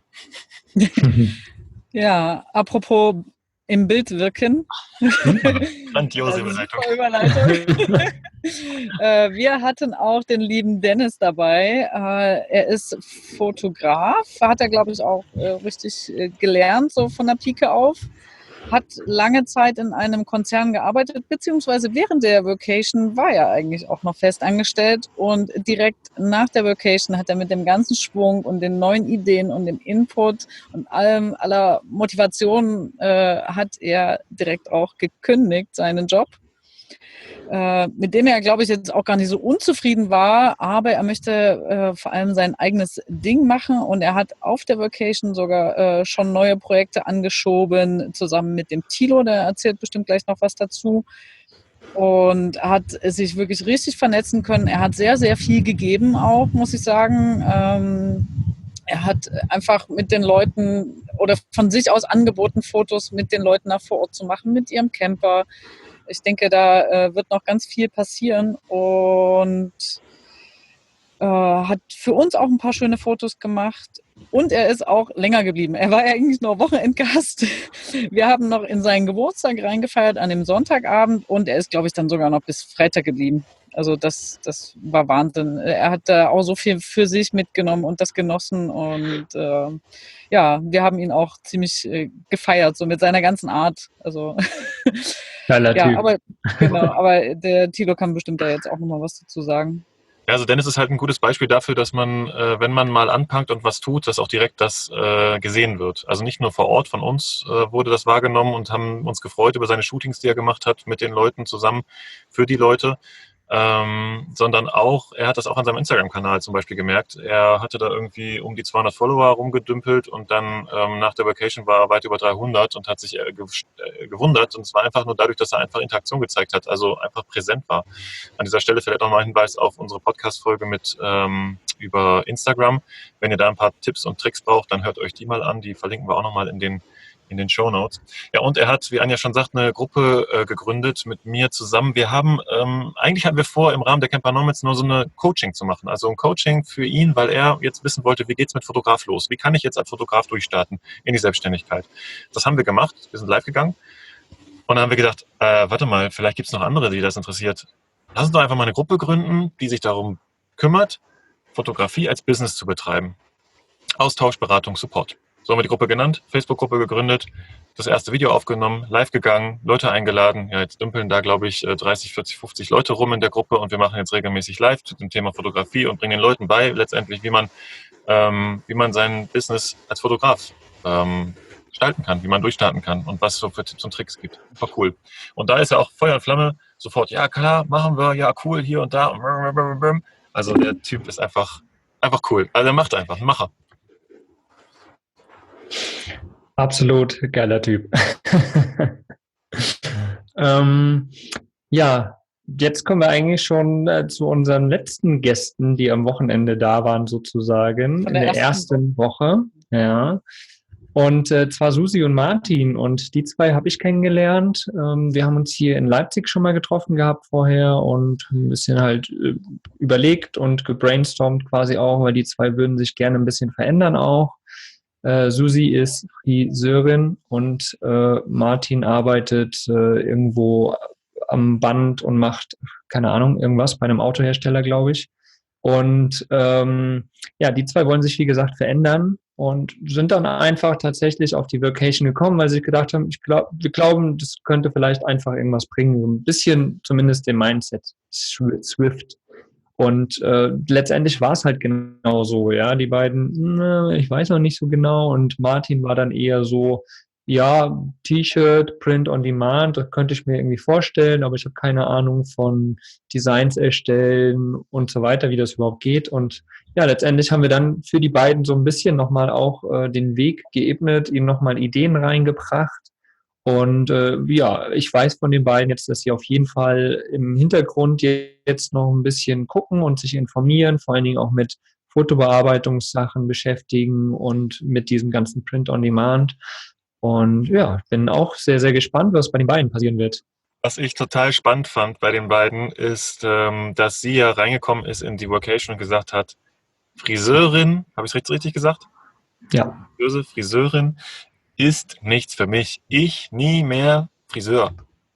Ja, apropos im Bild wirken. Grandiose Also Überleitung. super Überleitung. äh, wir hatten auch den lieben Dennis dabei. Äh, er ist Fotograf, hat er, glaube ich, auch äh, richtig äh, gelernt, so von der Pike auf. hat lange Zeit in einem Konzern gearbeitet, beziehungsweise während der Vacation war er eigentlich auch noch fest angestellt und direkt nach der Vacation hat er mit dem ganzen Schwung und den neuen Ideen und dem Input und allem, aller Motivation äh, hat er direkt auch gekündigt, seinen Job. Äh, mit dem er, glaube ich, jetzt auch gar nicht so unzufrieden war, aber er möchte äh, vor allem sein eigenes Ding machen und er hat auf der Vacation sogar äh, schon neue Projekte angeschoben, zusammen mit dem Thilo, der erzählt bestimmt gleich noch was dazu und hat sich wirklich richtig vernetzen können. Er hat sehr, sehr viel gegeben auch, muss ich sagen. Ähm, er hat einfach mit den Leuten oder von sich aus angeboten, Fotos mit den Leuten nach vor Ort zu machen, mit ihrem Camper. Ich denke, da äh, wird noch ganz viel passieren und äh, hat für uns auch ein paar schöne Fotos gemacht. Und er ist auch länger geblieben. Er war eigentlich nur Wochenendgast. Wir haben noch in seinen Geburtstag reingefeiert an dem Sonntagabend und er ist, glaube ich, dann sogar noch bis Freitag geblieben. Also das, das war Wahnsinn. Er hat da auch so viel für sich mitgenommen und das genossen und äh, ja, wir haben ihn auch ziemlich äh, gefeiert, so mit seiner ganzen Art. Also Geiler ja, Typ. aber genau, aber der Thilo kann bestimmt da jetzt auch nochmal was dazu sagen. Ja, also Dennis ist halt ein gutes Beispiel dafür, dass man, äh, wenn man mal anpackt und was tut, dass auch direkt das äh, gesehen wird. Also nicht nur vor Ort von uns äh, wurde das wahrgenommen und haben uns gefreut über seine Shootings, die er gemacht hat mit den Leuten zusammen für die Leute, ähm, sondern auch, er hat das auch an seinem Instagram-Kanal zum Beispiel gemerkt. Er hatte da irgendwie um die zweihundert Follower rumgedümpelt und dann ähm, nach der Vacation war er weit über dreihundert und hat sich äh, gewundert. Und es war einfach nur dadurch, dass er einfach Interaktion gezeigt hat, also einfach präsent war. An dieser Stelle vielleicht nochmal ein Hinweis auf unsere Podcast-Folge mit ähm, über Instagram. Wenn ihr da ein paar Tipps und Tricks braucht, dann hört euch die mal an. Die verlinken wir auch nochmal in den in den Shownotes. Ja, und er hat, wie Anja schon sagt, eine Gruppe äh, gegründet mit mir zusammen. Wir haben, ähm, eigentlich hatten wir vor, im Rahmen der Camper Nomads nur so eine Coaching zu machen. Also ein Coaching für ihn, weil er jetzt wissen wollte, wie geht's mit Fotograf los? Wie kann ich jetzt als Fotograf durchstarten in die Selbstständigkeit? Das haben wir gemacht. Wir sind live gegangen. Und dann haben wir gedacht, äh, warte mal, vielleicht gibt's noch andere, die das interessiert. Lass uns doch einfach mal eine Gruppe gründen, die sich darum kümmert, Fotografie als Business zu betreiben. Austausch, Beratung, Support. So haben wir die Gruppe genannt, Facebook-Gruppe gegründet, das erste Video aufgenommen, live gegangen, Leute eingeladen. Ja, jetzt dümpeln da, glaube ich, dreißig, vierzig, fünfzig Leute rum in der Gruppe und wir machen jetzt regelmäßig live zu dem Thema Fotografie und bringen den Leuten bei, letztendlich, wie man, ähm, wie man sein Business als Fotograf ähm, gestalten kann, wie man durchstarten kann und was es so für Tipps und Tricks gibt. War cool. Und da ist er auch Feuer und Flamme, sofort, ja klar, machen wir, ja cool, hier und da. Also der Typ ist einfach, einfach cool. Also er macht einfach, ein Macher. Absolut geiler Typ. ähm, ja, jetzt kommen wir eigentlich schon äh, zu unseren letzten Gästen, die am Wochenende da waren, sozusagen, in der ersten, ersten Woche. Ja. Und äh, zwar Susi und Martin. Und die zwei habe ich kennengelernt. Ähm, wir haben uns hier in Leipzig schon mal getroffen gehabt vorher und ein bisschen halt äh, überlegt und gebrainstormt quasi auch, weil die zwei würden sich gerne ein bisschen verändern auch. Äh, Susi ist Friseurin und äh, Martin arbeitet äh, irgendwo am Band und macht, keine Ahnung, irgendwas bei einem Autohersteller, glaube ich. Und ähm, ja, die zwei wollen sich, wie gesagt, verändern und sind dann einfach tatsächlich auf die Vacation gekommen, weil sie gedacht haben, ich glaub, wir glauben, das könnte vielleicht einfach irgendwas bringen, so ein bisschen zumindest den Mindset Swift. Und äh, letztendlich war es halt genau so, ja, die beiden, ne, ich weiß noch nicht so genau und Martin war dann eher so, ja, T-Shirt, Print on Demand, das könnte ich mir irgendwie vorstellen, aber ich habe keine Ahnung von Designs erstellen und so weiter, wie das überhaupt geht. Und ja, letztendlich haben wir dann für die beiden so ein bisschen nochmal auch äh, den Weg geebnet, ihnen nochmal Ideen reingebracht. Und äh, ja, ich weiß von den beiden jetzt, dass sie auf jeden Fall im Hintergrund jetzt noch ein bisschen gucken und sich informieren, vor allen Dingen auch mit Fotobearbeitungssachen beschäftigen und mit diesem ganzen Print on Demand. Und ja, bin auch sehr, sehr gespannt, was bei den beiden passieren wird. Was ich total spannend fand bei den beiden, ist, ähm, dass sie ja reingekommen ist in die Vacation und gesagt hat, Friseurin, habe ich es richtig gesagt? Ja. Friseuse, Friseurin ist nichts für mich. Ich nie mehr Friseur.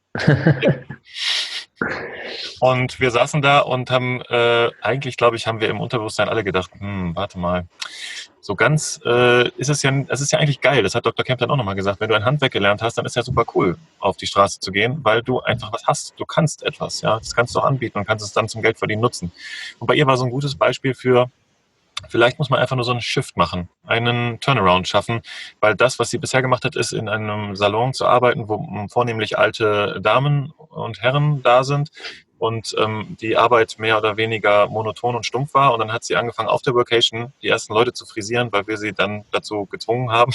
Und wir saßen da und haben, äh, eigentlich glaube ich, haben wir im Unterbewusstsein alle gedacht, hm, warte mal, So ganz äh, ist es ja, es ist ja eigentlich geil, das hat Doktor Kemp dann auch nochmal gesagt, wenn du ein Handwerk gelernt hast, dann ist ja super cool, auf die Straße zu gehen, weil du einfach was hast, du kannst etwas, ja, das kannst du auch anbieten und kannst es dann zum Geldverdienen nutzen. Und bei ihr war so ein gutes Beispiel für, vielleicht muss man einfach nur so einen Shift machen, einen Turnaround schaffen, weil das, was sie bisher gemacht hat, ist in einem Salon zu arbeiten, wo vornehmlich alte Damen und Herren da sind und ähm, die Arbeit mehr oder weniger monoton und stumpf war. Und dann hat sie angefangen, auf der Workation die ersten Leute zu frisieren, weil wir sie dann dazu gezwungen haben.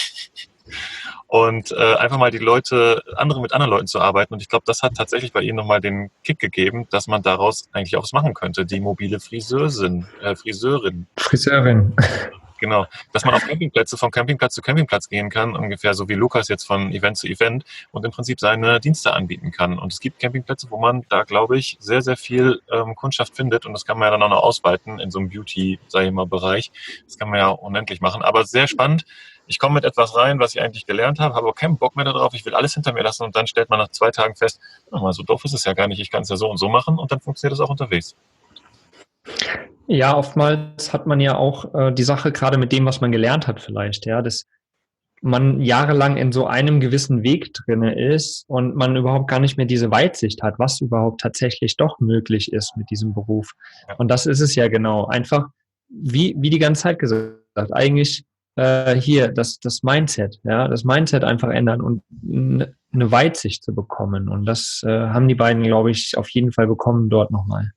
Und äh, einfach mal die Leute, andere mit anderen Leuten zu arbeiten. Und ich glaube, das hat tatsächlich bei ihnen nochmal den Kick gegeben, dass man daraus eigentlich auch was machen könnte. Die mobile Friseurin, äh, Friseurin. Friseurin. Genau, dass man auf Campingplätze von Campingplatz zu Campingplatz gehen kann, ungefähr so wie Lukas jetzt von Event zu Event und im Prinzip seine Dienste anbieten kann. Und es gibt Campingplätze, wo man da, glaube ich, sehr, sehr viel ähm, Kundschaft findet und das kann man ja dann auch noch ausweiten in so einem Beauty, sag ich mal, Bereich. Das kann man ja unendlich machen, aber sehr spannend. Ich komme mit etwas rein, was ich eigentlich gelernt habe, habe aber keinen Bock mehr darauf, ich will alles hinter mir lassen und dann stellt man nach zwei Tagen fest, oh, so doof ist es ja gar nicht, ich kann es ja so und so machen und dann funktioniert es auch unterwegs. Ja, oftmals hat man ja auch äh, die Sache gerade mit dem, was man gelernt hat vielleicht, ja, dass man jahrelang in so einem gewissen Weg drinne ist und man überhaupt gar nicht mehr diese Weitsicht hat, was überhaupt tatsächlich doch möglich ist mit diesem Beruf. Ja. Und das ist es ja genau. Einfach, wie, wie die ganze Zeit gesagt, eigentlich äh, hier das, das Mindset, ja, das Mindset einfach ändern und n- eine Weitsicht zu bekommen. Und das äh, haben die beiden, glaube ich, auf jeden Fall bekommen dort nochmal.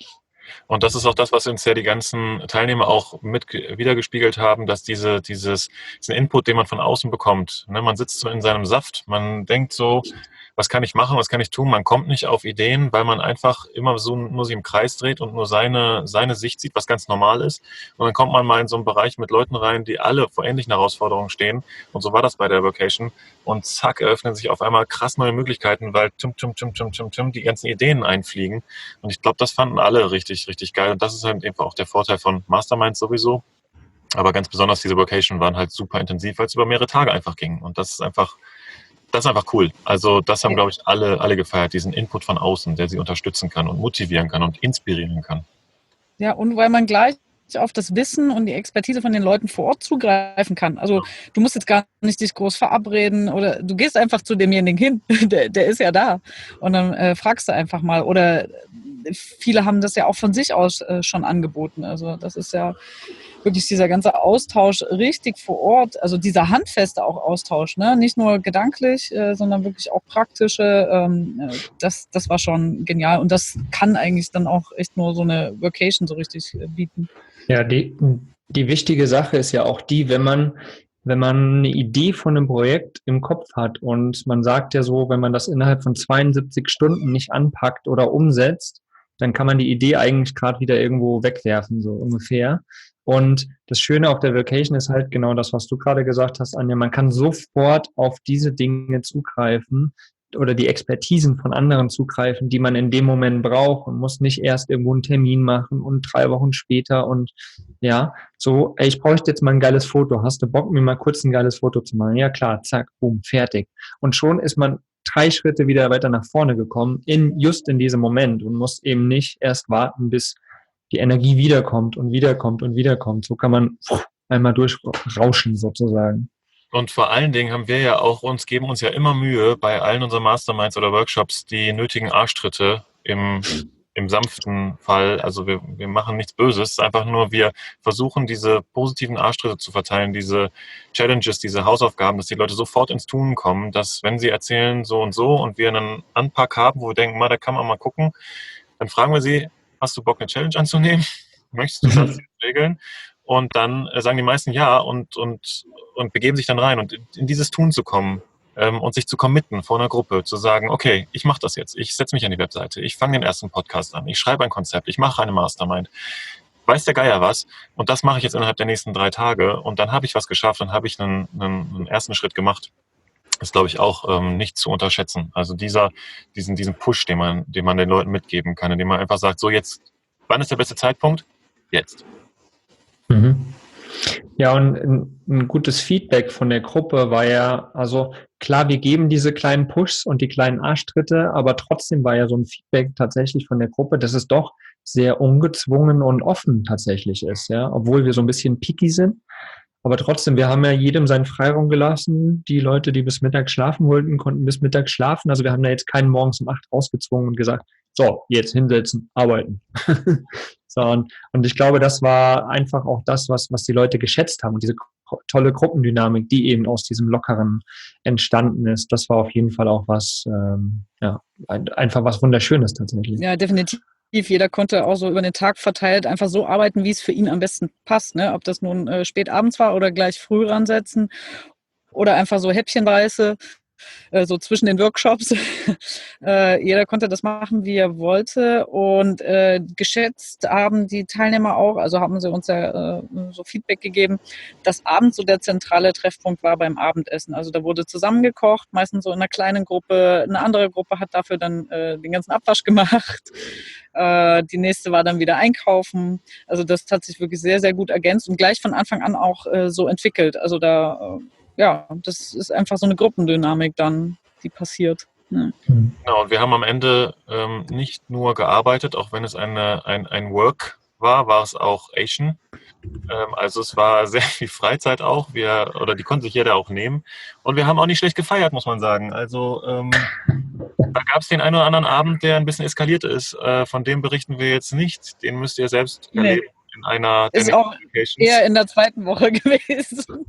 Und das ist auch das, was uns ja die ganzen Teilnehmer auch mit wiedergespiegelt haben, dass diese, dieses, diesen Input, den man von außen bekommt, ne, man sitzt so in seinem Saft, man denkt so, was kann ich machen, was kann ich tun, man kommt nicht auf Ideen, weil man einfach immer so nur sich im Kreis dreht und nur seine, seine Sicht sieht, was ganz normal ist. Und dann kommt man mal in so einen Bereich mit Leuten rein, die alle vor ähnlichen Herausforderungen stehen. Und so war das bei der Vocation. Und zack, eröffnen sich auf einmal krass neue Möglichkeiten, weil tum, tum, tum, tum, tum, tum, die ganzen Ideen einfliegen. Und ich glaube, das fanden alle richtig, richtig geil. Und das ist halt einfach auch der Vorteil von Masterminds sowieso. Aber ganz besonders diese Vocation waren halt super intensiv, weil es über mehrere Tage einfach ging. Und das ist einfach, das ist einfach cool. Also das haben, glaube ich, alle, alle gefeiert, diesen Input von außen, der sie unterstützen kann und motivieren kann und inspirieren kann. Ja, und weil man gleich auf das Wissen und die Expertise von den Leuten vor Ort zugreifen kann. Also du musst jetzt gar nicht dich groß verabreden oder du gehst einfach zu demjenigen hin, der, der ist ja da und dann äh, fragst du einfach mal oder viele haben das ja auch von sich aus äh, schon angeboten. Also das ist ja wirklich dieser ganze Austausch richtig vor Ort, also dieser handfeste auch Austausch, ne? Nicht nur gedanklich, äh, sondern wirklich auch praktische, ähm, das, das war schon genial und das kann eigentlich dann auch echt nur so eine Vacation so richtig äh, bieten. Ja, die, die wichtige Sache ist ja auch die, wenn man, wenn man eine Idee von einem Projekt im Kopf hat und man sagt ja so, wenn man das innerhalb von zweiundsiebzig Stunden nicht anpackt oder umsetzt, dann kann man die Idee eigentlich gerade wieder irgendwo wegwerfen, so ungefähr. Und das Schöne auf der Vacation ist halt genau das, was du gerade gesagt hast, Anja. Man kann sofort auf diese Dinge zugreifen oder die Expertisen von anderen zugreifen, die man in dem Moment braucht und muss nicht erst irgendwo einen Termin machen und drei Wochen später und ja, so, ey, ich bräuchte jetzt mal ein geiles Foto. Hast du Bock, mir mal kurz ein geiles Foto zu machen? Ja klar, zack, boom, fertig. Und schon ist man drei Schritte wieder weiter nach vorne gekommen, in just in diesem Moment und muss eben nicht erst warten, bis die Energie wiederkommt und wiederkommt und wiederkommt. So kann man einmal durchrauschen sozusagen. Und vor allen Dingen haben wir ja auch uns, geben uns ja immer Mühe, bei allen unseren Masterminds oder Workshops die nötigen Arschtritte im, im sanften Fall. Also wir, wir machen nichts Böses, es ist einfach nur, wir versuchen diese positiven Arschtritte zu verteilen, diese Challenges, diese Hausaufgaben, dass die Leute sofort ins Tun kommen, dass wenn sie erzählen so und so und wir einen Anpack haben, wo wir denken, mal, da kann man mal gucken, dann fragen wir sie, hast du Bock, eine Challenge anzunehmen? Möchtest du das regeln? Und dann äh, sagen die meisten ja und, und, und begeben sich dann rein und in, in dieses Tun zu kommen ähm, und sich zu committen vor einer Gruppe, zu sagen, okay, ich mache das jetzt, ich setze mich an die Webseite, ich fange den ersten Podcast an, ich schreibe ein Konzept, ich mache eine Mastermind, weiß der Geier was und das mache ich jetzt innerhalb der nächsten drei Tage und dann habe ich was geschafft, dann habe ich einen, einen, einen ersten Schritt gemacht. Das ist, glaube ich, auch ähm, nicht zu unterschätzen. Also dieser, diesen, diesen Push, den man, den man den Leuten mitgeben kann, indem man einfach sagt, so jetzt, wann ist der beste Zeitpunkt? Jetzt. Mhm. Ja, und ein, ein gutes Feedback von der Gruppe war ja, also klar, wir geben diese kleinen Pushs und die kleinen Arschtritte, aber trotzdem war ja so ein Feedback tatsächlich von der Gruppe, dass es doch sehr ungezwungen und offen tatsächlich ist, ja, obwohl wir so ein bisschen picky sind. Aber trotzdem, wir haben ja jedem seinen Freiraum gelassen. Die Leute, die bis Mittag schlafen wollten, konnten bis Mittag schlafen. Also wir haben da jetzt keinen morgens um acht rausgezwungen und gesagt, so, jetzt hinsetzen, arbeiten. so, und, und ich glaube, das war einfach auch das, was, was die Leute geschätzt haben. Und diese tolle Gruppendynamik, die eben aus diesem Lockeren entstanden ist, das war auf jeden Fall auch was, ähm, ja, ein, einfach was Wunderschönes tatsächlich. Ja, definitiv. Jeder konnte auch so über den Tag verteilt einfach so arbeiten, wie es für ihn am besten passt. Ne? Ob das nun äh, spät abends war oder gleich früh ransetzen oder einfach so häppchenweise, äh, so zwischen den Workshops. äh, jeder konnte das machen, wie er wollte. Und äh, geschätzt haben die Teilnehmer auch, also haben sie uns ja äh, so Feedback gegeben, dass abends so der zentrale Treffpunkt war beim Abendessen. Also da wurde zusammengekocht, meistens so in einer kleinen Gruppe. Eine andere Gruppe hat dafür dann äh, den ganzen Abwasch gemacht. Die nächste war dann wieder einkaufen. Also das hat sich wirklich sehr, sehr gut ergänzt und gleich von Anfang an auch äh, so entwickelt. Also da, äh, ja, das ist einfach so eine Gruppendynamik dann, die passiert. Ja. Genau, und wir haben am Ende ähm, nicht nur gearbeitet, auch wenn es eine, ein, ein Work war, war es auch Asian. Ähm, also es war sehr viel Freizeit auch. Wir, oder die konnte sich jeder auch nehmen. Und wir haben auch nicht schlecht gefeiert, muss man sagen. Also ähm, da gab es den einen oder anderen Abend, der ein bisschen eskaliert ist. Äh, von dem berichten wir jetzt nicht. Den müsst ihr selbst Nee. erleben in einer der Ist auch Locations. eher in der zweiten Woche gewesen.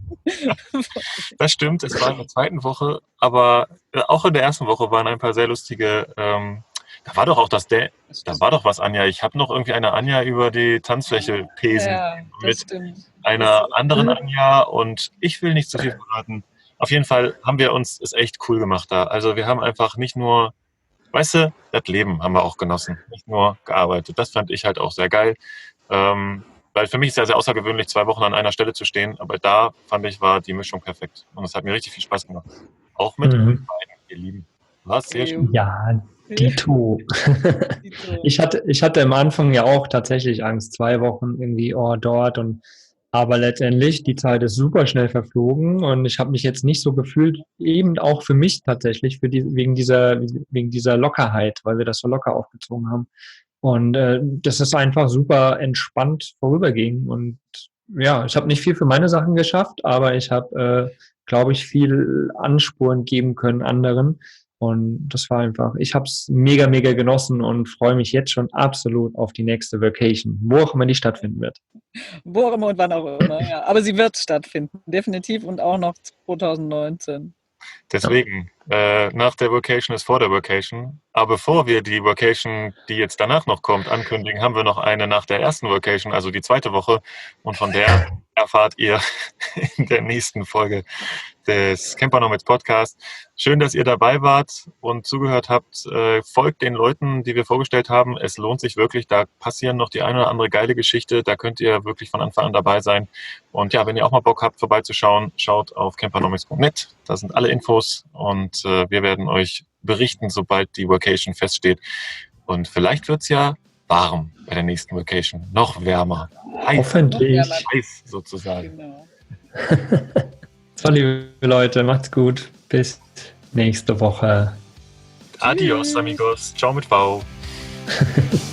Das stimmt, es war in der zweiten Woche, aber äh, auch in der ersten Woche waren ein paar sehr lustige. Ähm, da war doch auch das, da, da war doch was, Anja. Ich habe noch irgendwie eine Anja über die Tanzfläche pesen Ja, das mit stimmt. einer anderen Anja und ich will nicht zu viel verraten. Auf jeden Fall haben wir uns es echt cool gemacht da. Also wir haben einfach nicht nur, weißt du, das Leben haben wir auch genossen, nicht nur gearbeitet. Das fand ich halt auch sehr geil. Ähm, weil für mich ist ja sehr außergewöhnlich, zwei Wochen an einer Stelle zu stehen, aber da fand ich, war die Mischung perfekt. Und es hat mir richtig viel Spaß gemacht. Auch mit Mhm. euch beiden, ihr Lieben. War sehr schön. Ja, Dito. ich hatte, ich hatte am Anfang ja auch tatsächlich Angst, zwei Wochen irgendwie oh, dort und aber letztendlich, die Zeit ist super schnell verflogen und ich habe mich jetzt nicht so gefühlt, eben auch für mich tatsächlich, für die, wegen dieser, wegen dieser Lockerheit, weil wir das so locker aufgezogen haben. Und äh, das ist einfach super entspannt vorüberging. Und ja, ich habe nicht viel für meine Sachen geschafft, aber ich habe, äh, glaube ich, viel Ansporn geben können anderen. Und das war einfach, ich habe es mega, mega genossen und freue mich jetzt schon absolut auf die nächste Vacation, wo auch immer die stattfinden wird. Wo auch immer und wann auch immer, ja. Aber sie wird stattfinden, definitiv und auch noch zwanzig neunzehn. Deswegen, äh, nach der Vacation ist vor der Vacation. Aber bevor wir die Vacation, die jetzt danach noch kommt, ankündigen, haben wir noch eine nach der ersten Vacation, also die zweite Woche. Und von der erfahrt ihr in der nächsten Folge des Camper Nomads Podcast. Schön, dass ihr dabei wart und zugehört habt. Äh, folgt den Leuten, die wir vorgestellt haben. Es lohnt sich wirklich. Da passieren noch die eine oder andere geile Geschichte. Da könnt ihr wirklich von Anfang an dabei sein. Und ja, wenn ihr auch mal Bock habt, vorbeizuschauen, schaut auf campernomics punkt net. Da sind alle Infos und äh, wir werden euch berichten, sobald die Vacation feststeht. Und vielleicht wird es ja warm bei der nächsten Vacation. Noch wärmer. Heiß. Hoffentlich. Noch wärmer. Heiß sozusagen. Genau. So, liebe Leute, macht's gut. Bis nächste Woche. Adios, amigos. Ciao mit V.